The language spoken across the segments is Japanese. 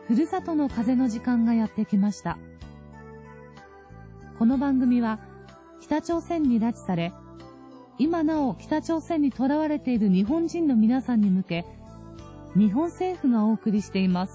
ふるさとの風の時間がやってきました。この番組は北朝鮮に拉致され、今なお北朝鮮に囚われている日本人の皆さんに向け、日本政府がお送りしています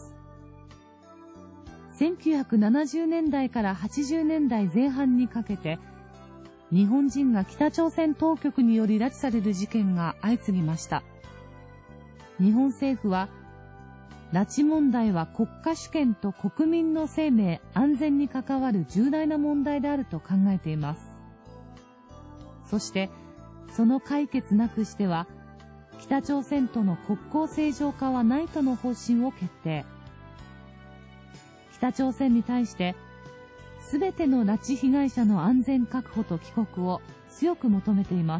。1970年代から80年代前半にかけて、日本人が北朝鮮当局により拉致される事件が相次ぎました。日本政府は、拉致問題は国家主権と国民の生命、安全に関わる重大な問題であると考えています。そして、その解決なくしては、北朝鮮との国交正常化はないとの方針を決定。北朝鮮に対して、すべての拉致被害者の安全確保と帰国を強く求めています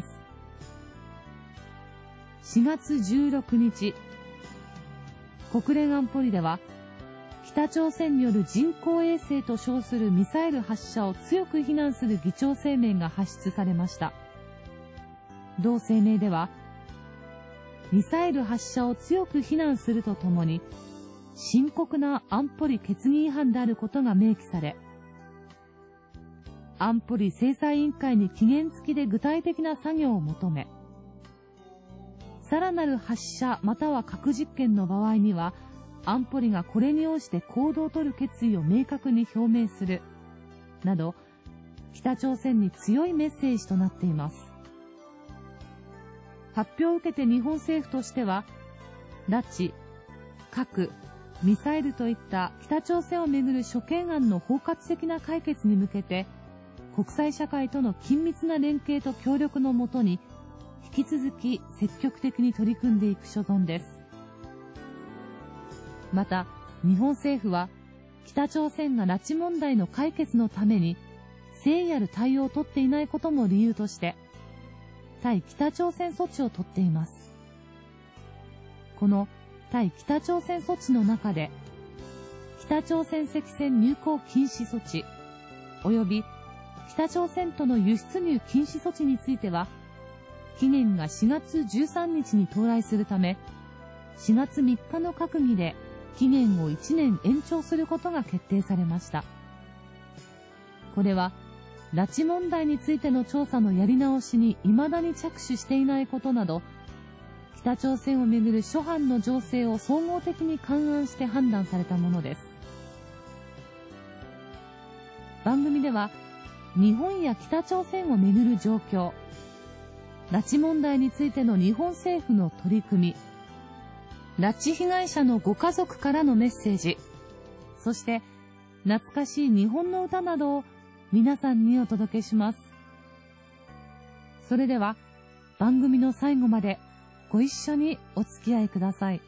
。4月16日、国連安保理では、北朝鮮による人工衛星と称するミサイル発射を強く非難する議長声明が発出されました。同声明では、ミサイル発射を強く非難するとともに、深刻な安保理決議違反であることが明記され、安保理制裁委員会に期限付きで具体的な作業を求め、さらなる発射または核実験の場合には、安保理がこれに応じて行動を取る決意を明確に表明する、など、北朝鮮に強いメッセージとなっています。発表を受けて日本政府としては、拉致、核、ミサイルといった北朝鮮をめぐる諸懸案の包括的な解決に向けて、国際社会との緊密な連携と協力のもとに、引き続き積極的に取り組んでいく所存です。また、日本政府は、北朝鮮が拉致問題の解決のために、誠意ある対応を取っていないことも理由として、対北朝鮮措置を取っています。この対北朝鮮措置の中で、北朝鮮石船入港禁止措置、及び北朝鮮との輸出入禁止措置については、期限が4月13日に到来するため、4月3日の閣議で期限を1年延長することが決定されました。これは、拉致問題についての調査のやり直しに未だに着手していないことなど、北朝鮮をめぐる諸般の情勢を総合的に勘案して判断されたものです。番組では、日本や北朝鮮をめぐる状況、拉致問題についての日本政府の取り組み、拉致被害者のご家族からのメッセージ、そして懐かしい日本の歌などを皆さんにお届けします。それでは番組の最後までご一緒にお付き合いください。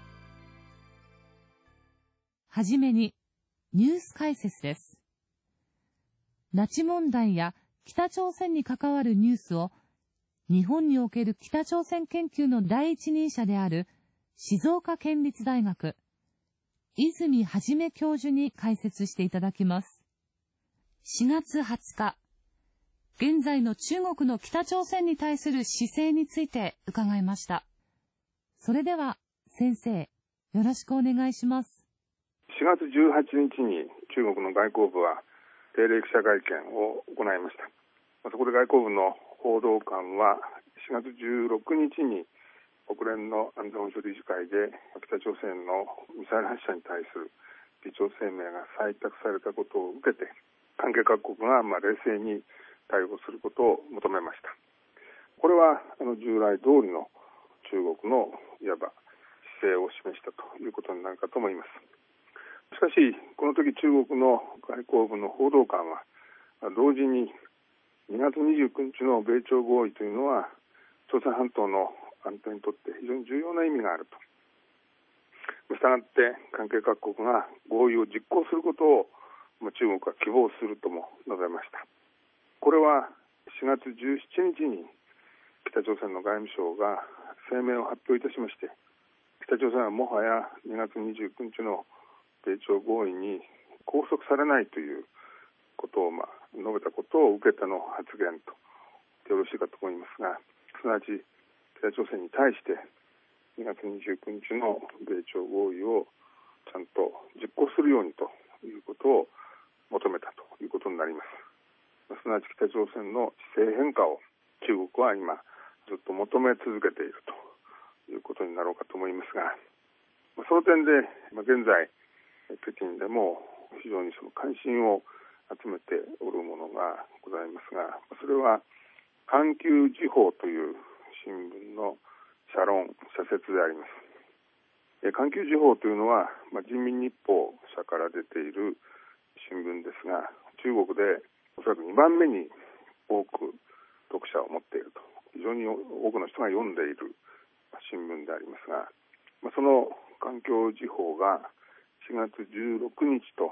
はじめにニュース解説です。拉致問題や北朝鮮に関わるニュースを日本における北朝鮮研究の第一人者である静岡県立大学、泉はじめ教授に解説していただきます。4月20日、現在の中国の北朝鮮に対する姿勢について伺いました。それでは先生、よろしくお願いします。 4月18日に中国の外交部は定例記者会見を行いました。そこで外交部の報道官は4月16日に国連の安全保障理事会で北朝鮮のミサイル発射に対する議長声明が採択されたことを受けて、関係各国が冷静に対応することを求めました。これは従来通りの中国のいわば姿勢を示したということになるかと思います。しかしこの時中国の外交部の報道官は同時に2月29日の米朝合意というのは朝鮮半島の安定にとって非常に重要な意味があると。したがって関係各国が合意を実行することを中国は希望するとも述べました。これは4月17日に北朝鮮の外務省が声明を発表いたしまして、北朝鮮はもはや2月29日の米朝合意に拘束されないということを述べたことを受けての発言とよろしいかと思いますが、すなわち北朝鮮に対して2月29日の米朝合意をちゃんと実行するようにということを求めたということになります。すなわち北朝鮮の姿勢変化を中国は今ずっと求め続けているということになろうかと思いますが、その点で現在北京でも非常にその関心を集めておるものがございますが、それは環球時報という新聞の社論社説であります。環球時報というのは人民日報社から出ている新聞ですが、中国でおそらく2番目に多く読者を持っていると、非常に多くの人が読んでいる新聞でありますが、その環球時報が4月16日と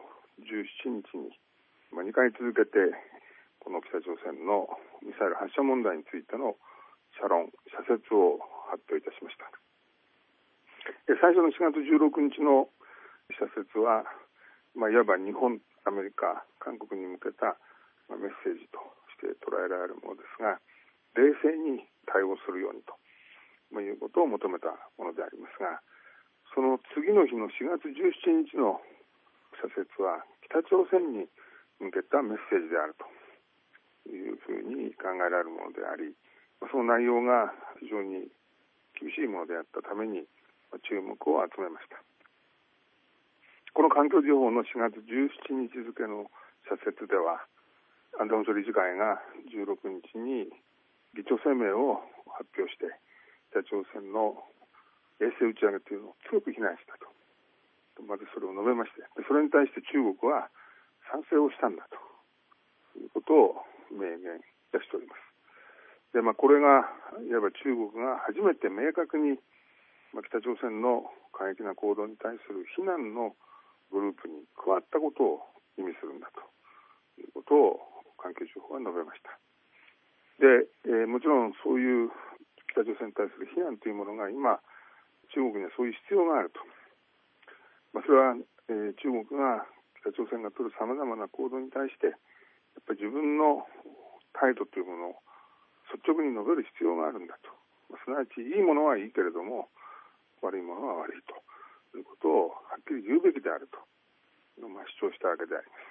17日に2回続けてこの北朝鮮のミサイル発射問題についての社論社説を発表いたしました。最初の4月16日の社説はいわば日本、アメリカ、韓国に向けたメッセージとして捉えられるものですが、冷静に対応するようにということを求めたものでありますが、その次の日の4月17日の社説は北朝鮮に向けたメッセージであるというふうに考えられるものであり、その内容が非常に厳しいものであったために注目を集めました。この環境時報の4月17日付の社説では、安全保障理事会が16日に議長声明を発表して、北朝鮮の衛星打ち上げというのを強く非難したと。まずそれを述べまして、それに対して中国は賛成をしたんだということを明言いたしております。で、これがいわば中国が初めて明確に北朝鮮の過激な行動に対する非難のグループに加わったことを意味するんだということを環球時報は述べました。で、もちろんそういう北朝鮮に対する非難というものが今中国にはそういう必要があると。それは、中国が北朝鮮が取るさまざまな行動に対してやっぱり自分の態度というものを率直に述べる必要があるんだと。すなわちいいものはいいけれども悪いものは悪いということをはっきり言うべきであると主張したわけであります。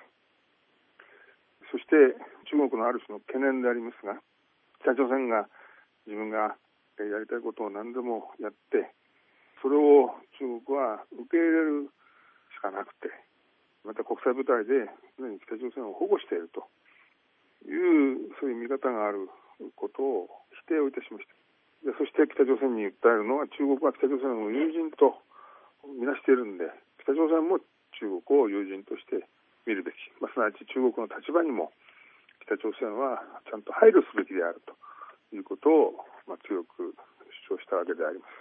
そして中国のある種の懸念でありますが、北朝鮮が自分がやりたいことを何でもやってそれを中国は受け入れるしかなくて、また国際舞台で常に北朝鮮を保護しているというそういう見方があることを否定をいたしました。でそして北朝鮮に訴えるのは中国は北朝鮮を友人と見なしているんで、北朝鮮も中国を友人として見るべき、すなわち中国の立場にも北朝鮮はちゃんと配慮すべきであるということを、強く主張したわけであります。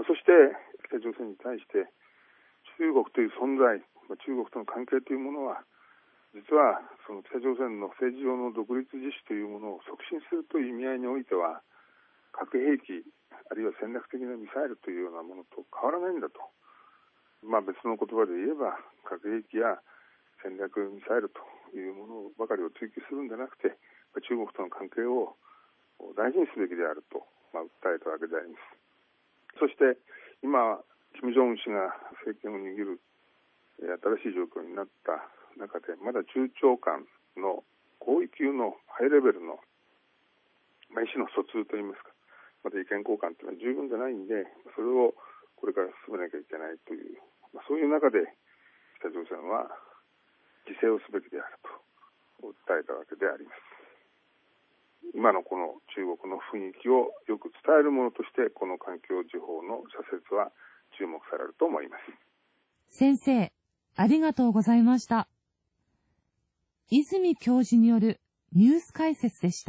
そして北朝鮮に対して中国という存在、中国との関係というものは実はその北朝鮮の政治上の独立自主というものを促進するという意味合いにおいては核兵器あるいは戦略的なミサイルというようなものと変わらないんだと。別の言葉で言えば核兵器や戦略ミサイルというものばかりを追求するんじゃなくて中国との関係を大事にすべきであると訴えたわけであります。そして今金正恩氏が政権を握る新しい状況になった中でまだ中朝間の高位級のハイレベルの意思の疎通といいますか、また意見交換というのは十分じゃないんで、それをこれから進めなきゃいけないという、そういう中で北朝鮮は自制をすべきであると訴えたわけであります。今のこの中国の雰囲気をよく伝えるものとしてこの環境時報の社説は注目されると思います。 先生、ありがとうございました。泉教授によるニュース解説でした。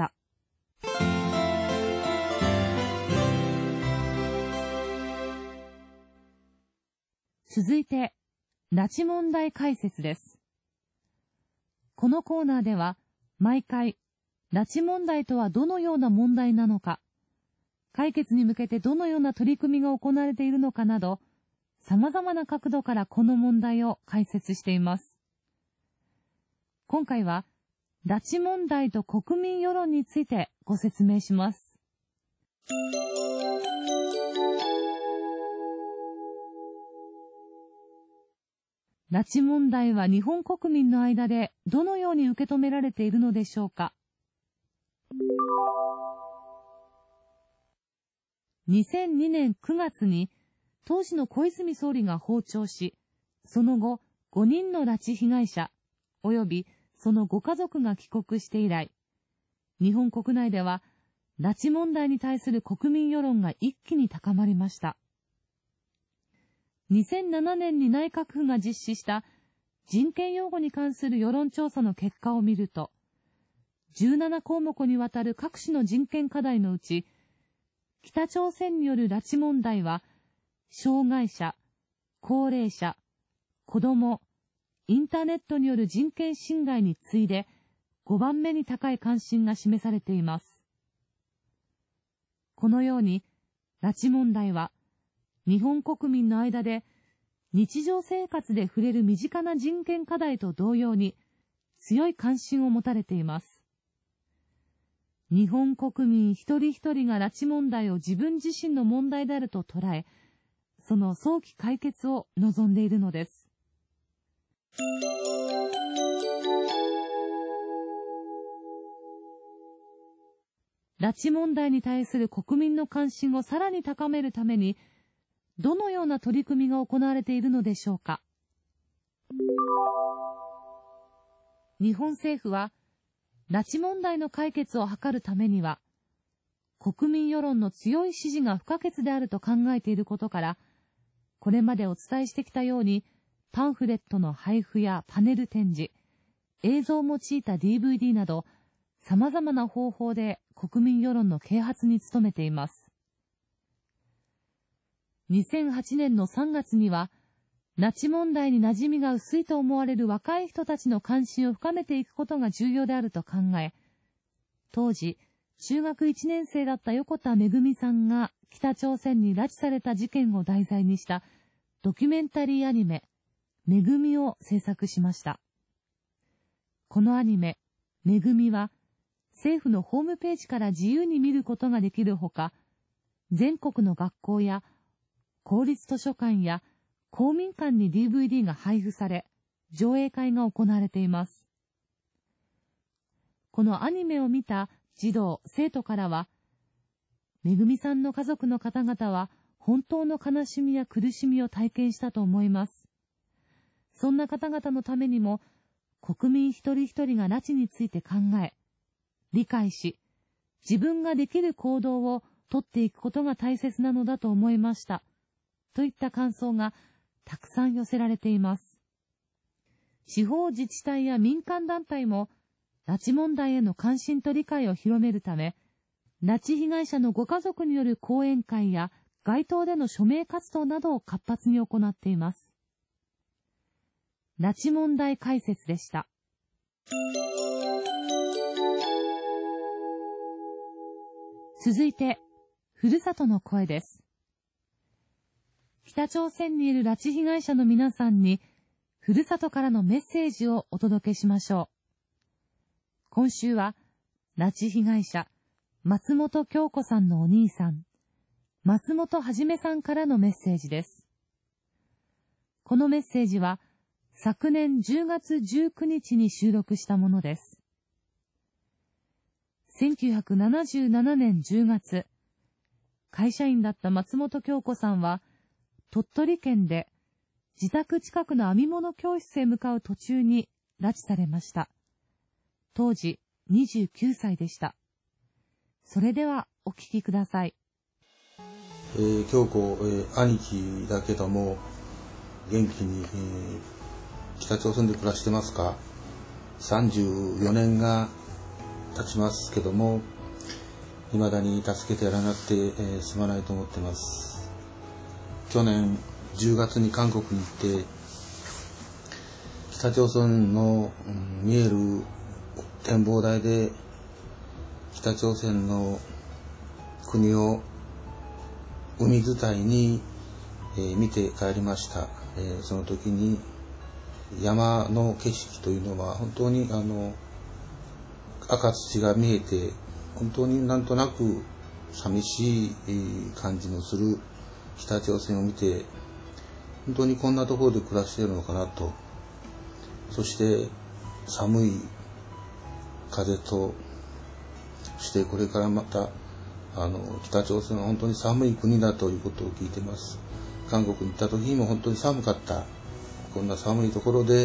続いて、拉致問題解説です。このコーナーでは、毎回、拉致問題とはどのような問題なのか、解決に向けてどのような取り組みが行われているのかなど、様々な角度からこの問題を解説しています。今回は、拉致問題と国民世論についてご説明します。 拉致問題は日本国民の間でどのように受け止められているのでしょうか。2002年9月に当時の小泉総理が訪朝し、その後5人の拉致被害者及びそのご家族が帰国して以来、日本国内では拉致問題に対する国民世論が一気に高まりました。2007年に内閣府が実施した人権擁護に関する世論調査の結果を見ると、17項目にわたる各種の人権課題のうち、北朝鮮による拉致問題は、障害者、高齢者、子ども、インターネットによる人権侵害に次いで5番目に高い関心が示されています。このように、拉致問題は、日本国民の間で日常生活で触れる身近な人権課題と同様に強い関心を持たれています。日本国民一人一人が拉致問題を自分自身の問題であると捉え、その早期解決を望んでいるのです。拉致問題に対する国民の関心をさらに高めるために、どのような取り組みが行われているのでしょうか。日本政府は、拉致問題の解決を図るためには、国民世論の強い支持が不可欠であると考えていることから、これまでお伝えしてきたように、パンフレットの配布やパネル展示、映像を用いた DVD など、様々な方法で国民世論の啓発に努めています。2008年の3月には、拉致問題に馴染みが薄いと思われる若い人たちの関心を深めていくことが重要であると考え、当時、中学1年生だった横田めぐみさんが北朝鮮に拉致された事件を題材にしたドキュメンタリーアニメ、めぐみを制作しました。このアニメ、めぐみは、政府のホームページから自由に見ることができるほか、全国の学校や公立図書館や公民館に DVD が配布され、上映会が行われています。このアニメを見た児童、生徒からは、めぐみさんの家族の方々は本当の悲しみや苦しみを体験したと思います。そんな方々のためにも、国民一人一人が拉致について考え、理解し、自分ができる行動をとっていくことが大切なのだと思いました。といった感想がたくさん寄せられています。地方自治体や民間団体も拉致問題への関心と理解を広めるため、拉致被害者のご家族による講演会や街頭での署名活動などを活発に行っています。拉致問題解説でした。続いて、ふるさとの声です。北朝鮮にいる拉致被害者の皆さんに、ふるさとからのメッセージをお届けしましょう。今週は、拉致被害者、松本京子さんのお兄さん、松本はじめさんからのメッセージです。このメッセージは、昨年10月19日に収録したものです。1977年10月、会社員だった松本京子さんは、鳥取県で自宅近くの編み物教室へ向かう途中に拉致されました。当時29歳でした。それではお聞きください。 京子、兄貴だけども元気に、北朝鮮で暮らしてますか？34年が経ちますけども、未だに助けてやらなくて、すまないと思ってます。去年10月に韓国に行って、北朝鮮の、見える展望台で北朝鮮の国を海伝いに、見て帰りました。その時に山の景色というのは本当に赤土が見えて、本当になんとなく寂しい感じのする北朝鮮を見て、本当にこんなところで暮らしているのかなとそして寒い風と、そしてこれからまた北朝鮮は本当に寒い国だということを聞いてます。韓国に行った時にも本当に寒かった。こんな寒いところで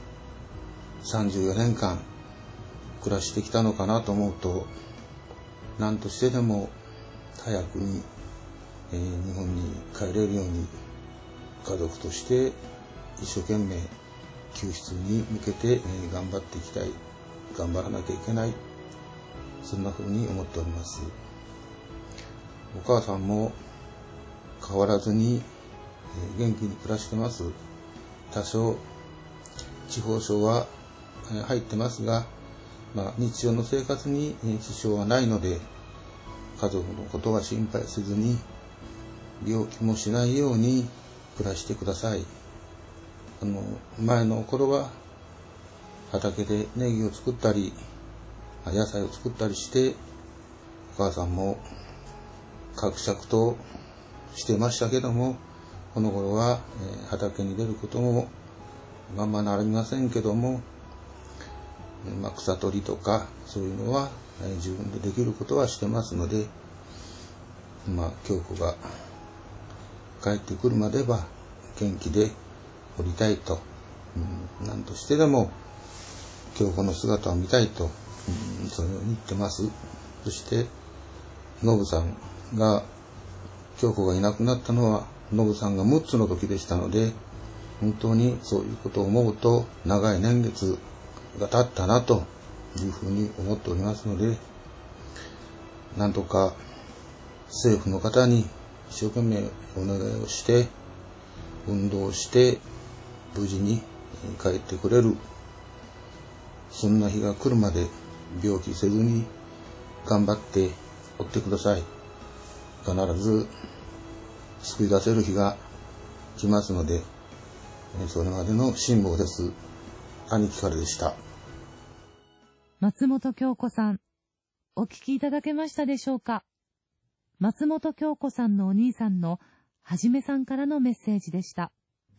34年間暮らしてきたのかなと思うと、何としてでも早くに、日本に帰れるように家族として一生懸命救出に向けて、頑張っていきたい、頑張らなきゃいけない、そんな風に思っております。お母さんも変わらずに、元気に暮らしてます。多少地方症は入ってますが、日常の生活に支障はないので、家族のことは心配せずに病気もしないように暮らしてください。前の頃は畑でネギを作ったり野菜を作ったりして、お母さんもかくしゃくとしてましたけども、この頃は畑に出ることもままなりませんけども、草取りとかそういうのは自分でできることはしてますので、京子が帰ってくるまでは元気でおりたいと、何としてでも京子の姿を見たいと、そのように言ってます。そしてノブさんが、京子がいなくなったのはノブさんが6つの時でしたので、本当にそういうことを思うと長い年月が経ったなというふうに思っておりますので、なんとか政府の方に一生懸命お願いをして運動して無事に帰ってくれる、そんな日が来るまで病気せずに頑張っておってください。必ず救い出せる日が来ますので、それまでの辛抱です。兄貴からでした。 松本京子さん、お聞きいただけましたでしょうか。松本京子さんのお兄さんのはじめさんからのメッセージでした。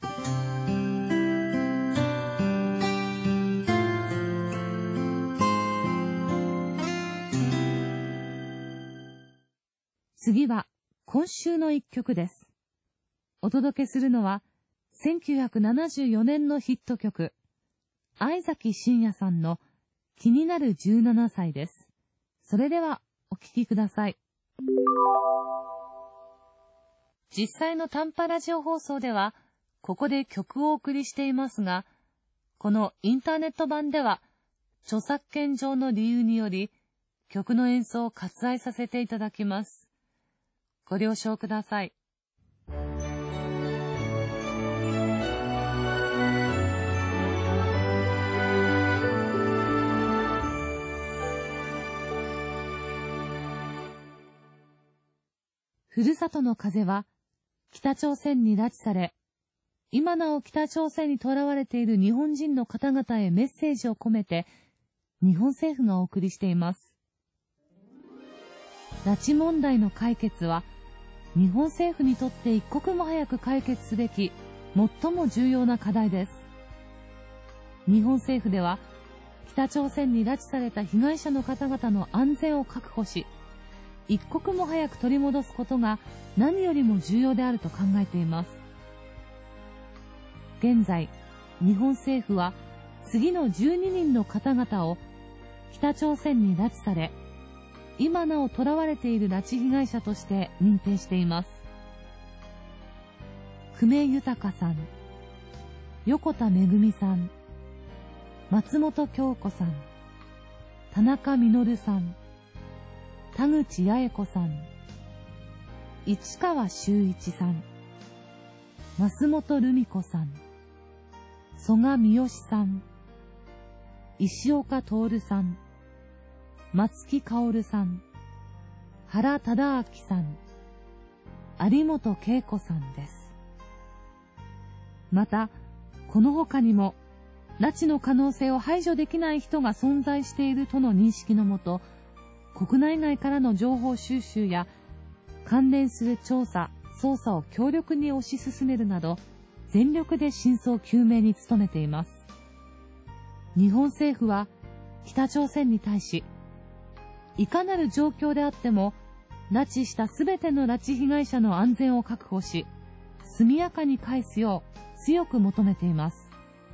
次は今週の一曲です。お届けするのは1974年のヒット曲、相崎真也さんの気になる17歳です。それではお聴きください。実際の短波ラジオ放送ではここで曲をお送りしていますが、このインターネット版では著作権上の理由により曲の演奏を割愛させていただきます。ご了承ください。ふるさとの風は北朝鮮に拉致され、今なお北朝鮮に囚われている日本人の方々へメッセージを込めて、日本政府がお送りしています。拉致問題の解決は、日本政府にとって一刻も早く解決すべき最も重要な課題です。日本政府では、北朝鮮に拉致された被害者の方々の安全を確保し、一刻も早く取り戻すことが何よりも重要であると考えています。現在、日本政府は次の12人の方々を北朝鮮に拉致され、今なお囚われている拉致被害者として認定しています。久米豊さん、横田めぐみさん、松本京子さん、田中実さん、田口八重子さん、市川修一さん、増本留美子さん、曽我三好さん、石岡徹さん、松木薫さん、原忠明さん、有本恵子さんです。また、この他にも、拉致の可能性を排除できない人が存在しているとの認識のもと、国内外からの情報収集や関連する調査・捜査を強力に推し進めるなど、全力で真相究明に努めています。 日本政府は北朝鮮に対し、いかなる状況であっても、拉致したすべての拉致被害者の安全を確保し、速やかに返すよう強く求めています。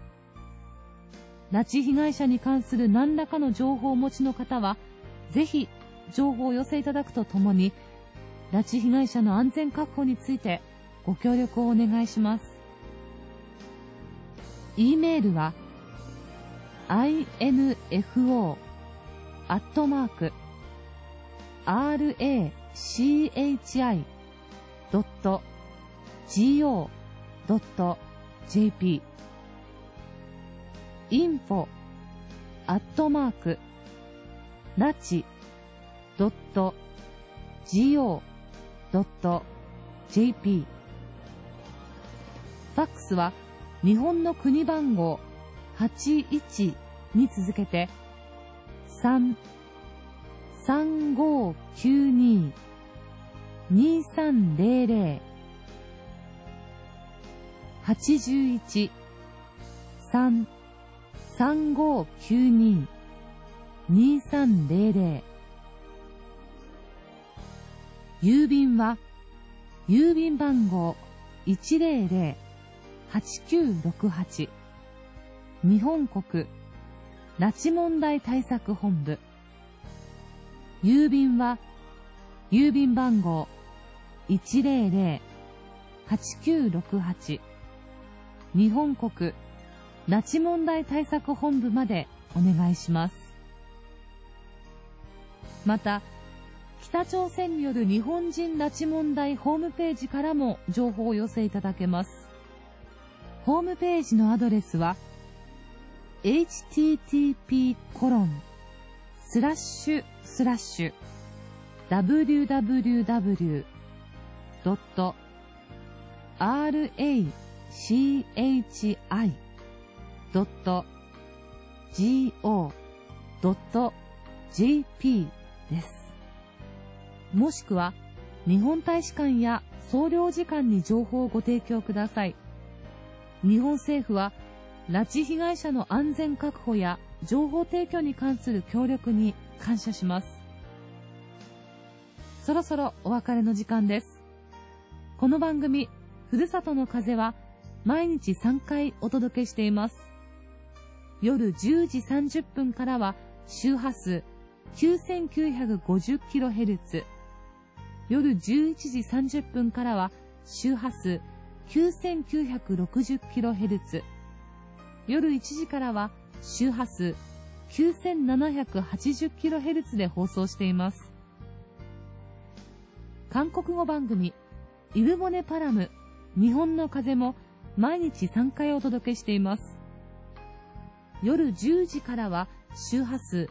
拉致被害者に関する何らかの情報をお持ちの方は、ぜひ情報をお寄せいただくとともに、拉致被害者の安全確保についてご協力をお願いします。e メールは info@rachi.go.jp info@rachi.go.jp ファックスは日本の国番号81に続けて3-3592-2300 81-3-3592-2300 郵便は郵便番号100-8968日本国拉致問題対策本部。郵便は郵便番号100-8968日本国拉致問題対策本部までお願いします。また、北朝鮮による日本人拉致問題ホームページからも情報を寄せいただけます。ホームページのアドレスは www.rachi.go.jp です。もしくは日本大使館や総領事館に情報をご提供ください。日本政府は拉致被害者の安全確保や情報提供に関する協力に感謝します。そろそろお別れの時間です。この番組、ふるさとの風は毎日3回お届けしています。夜10時30分からは周波数 9950kHz、夜11時30分からは周波数 9960kHz、夜1時からは周波数 9780kHz で放送しています。韓国語番組イルボネパラム日本の風も毎日3回お届けしています。夜10時からは周波数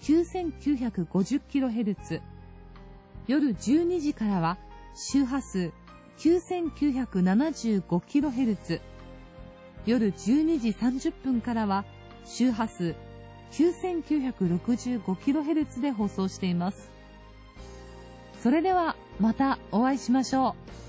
9950kHz、夜12時からは周波数 9975kHz、夜12時30分からは周波数 9965kHz で放送しています。それではまたお会いしましょう。